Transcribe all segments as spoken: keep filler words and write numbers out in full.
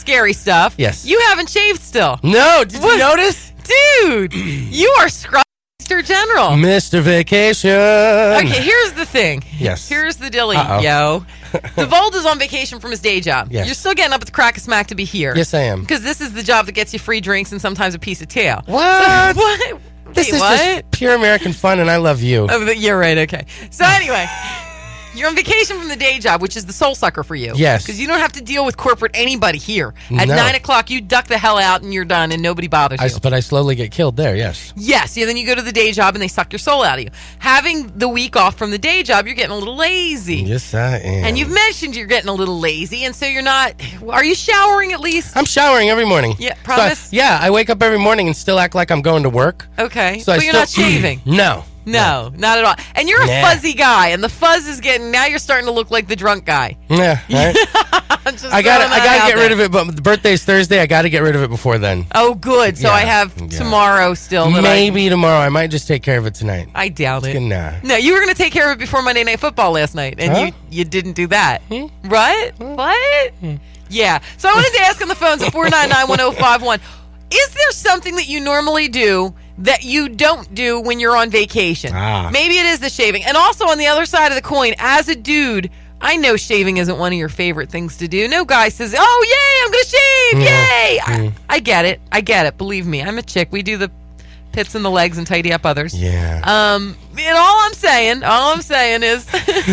scary stuff. Yes. You haven't shaved still. No, did What? you notice? Dude, you are scrub Mister General. Mister Vacation. Okay, here's the thing. Yes. Here's the dilly, Uh-oh. yo. DeVold is on vacation from his day job. Yes. You're still getting up at the crack of smack to be here. Yes, I am. Because this is the job that gets you free drinks and sometimes a piece of tail. What? So, what? This Wait, is what? just pure American fun, and I love you. Oh, but you're right, okay. So anyway, you're on vacation from the day job, which is the soul sucker for you. Yes. Because you don't have to deal with corporate anybody here. At No. nine o'clock, you duck the hell out and you're done and nobody bothers I, you. but I slowly get killed there, yes. Yes, yeah, then you go to the day job and they suck your soul out of you. Having the week off from the day job, you're getting a little lazy. Yes, I am. And you've mentioned you're getting a little lazy, and so you're not... Are you showering at least? I'm showering every morning. Yeah, So promise? I- yeah, I wake up every morning and still act like I'm going to work. Okay, So I but you're still- not shaving. No. No, not at all. And you're a Nah. fuzzy guy, and the fuzz is getting... Now you're starting to look like the drunk guy. Yeah, right? I'm just I got throwing I that got to out get there. rid of it, but the birthday's Thursday. I got to get rid of it before then. Oh, good. So Yeah, I have yeah. tomorrow still. That Maybe tomorrow. I might just take care of it tonight. I, I doubt it. Nah. No, you were going to take care of it before Monday Night Football last night, and Huh? you you didn't do that. Hmm? Right? What? Yeah. So I wanted to ask on the phones at four nine nine, one oh five one, is there something that you normally do that you don't do when you're on vacation? Ah. Maybe it is the shaving. And also on the other side of the coin, as a dude, I know shaving isn't one of your favorite things to do. No guy says, oh, yay, I'm going to shave, yay. I, I get it. I get it. Believe me, I'm a chick. We do the pits in the legs and tidy up others. Yeah. Um, and all I'm saying, all I'm saying is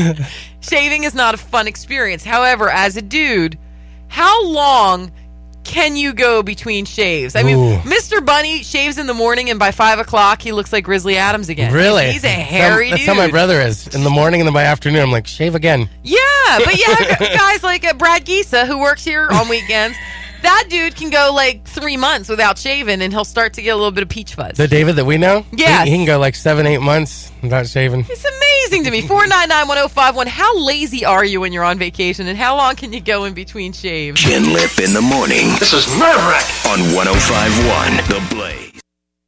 shaving is not a fun experience. However, as a dude, how long can you go between shaves? I mean, Ooh. Mister Bunny shaves in the morning, and by five o'clock, he looks like Grizzly Adams again. Really? He's a hairy That's dude. how my brother is. In the morning and then by afternoon, I'm like, shave again. Yeah, but yeah, guys like uh, Brad Gisa, who works here on weekends, that dude can go like three months without shaving, and he'll start to get a little bit of peach fuzz. The David that we know? Yes. He, he can go like seven, eight months without shaving. It's amazing to me. four nine nine, one oh five one. How lazy are you when you're on vacation, and how long can you go in between shaves? Chin Lip in the morning. This is nerve-wracking. On one oh five one The Blaze.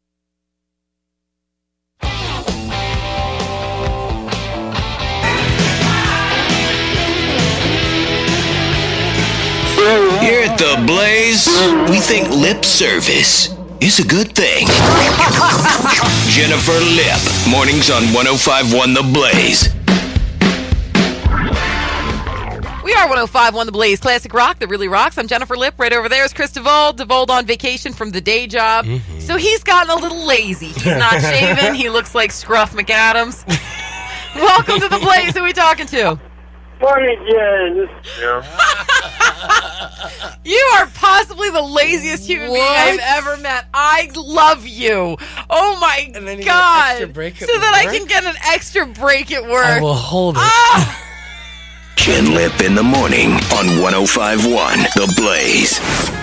Here at The Blaze, we think lip service is a good thing. Jennifer Lip, mornings on one oh five one The Blaze. We are one oh five one The Blaze, classic rock that really rocks. I'm Jennifer Lip. Right over there is Chris DeVold. DeVold on vacation from the day job. Mm-hmm. So he's gotten a little lazy. He's not shaving. He looks like Scruff McAdams. Welcome to The Blaze. Who are we talking to? Morning, Jen. You are possibly the laziest human being What? I've ever met. I love you. Oh my And then you get an God. extra break at so that I work? can get an extra break at work. I will hold it. Ah! Chin Lip in the morning on one oh five one The Blaze.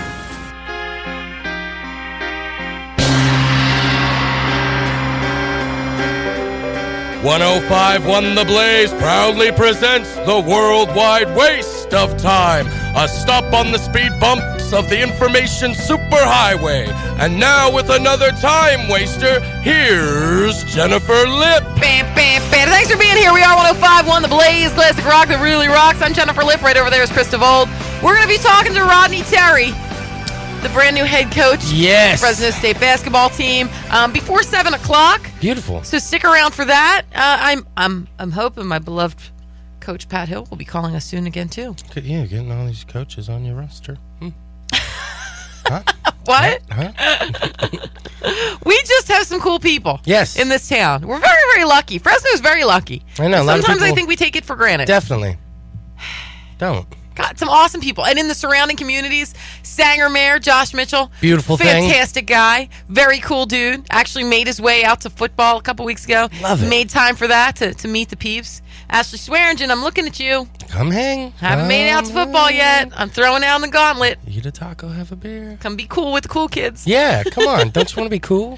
one oh five one The Blaze proudly presents the worldwide waste of time, a stop on the speed bumps of the information superhighway. And now with another time waster, here's Jennifer Lip. Bam, bam, bam. Thanks for being here. We are one oh five one The Blaze, classic rock that really rocks. I'm Jennifer Lip. Right over there is Chris DeVold. We're going to be talking to Rodney Terry, the brand new head coach, Yes. Fresno State basketball team, um, before seven o'clock. Beautiful. So stick around for that. Uh, I'm, I'm, I'm hoping my beloved coach Pat Hill will be calling us soon again too. Good, yeah, getting all these coaches on your roster. Hmm. Huh? What? Huh? We just have some cool people. Yes. In this town, we're very, very lucky. Fresno's very lucky. I know, a lot of Sometimes I people- think we take it for granted. Definitely. Don't. Got some awesome people. And in the surrounding communities, Sanger Mayor Josh Mitchell. Beautiful thing. Fantastic guy. Very cool dude. Actually made his way out to football a couple weeks ago. Love it. Made time for that to, to meet the peeps. Ashley Swearingen, I'm looking at you. Come hang. Haven't made it out to football yet. I'm throwing down the gauntlet. Eat a taco, have a beer. Come be cool with the cool kids. Yeah, come on. Don't you want to be cool?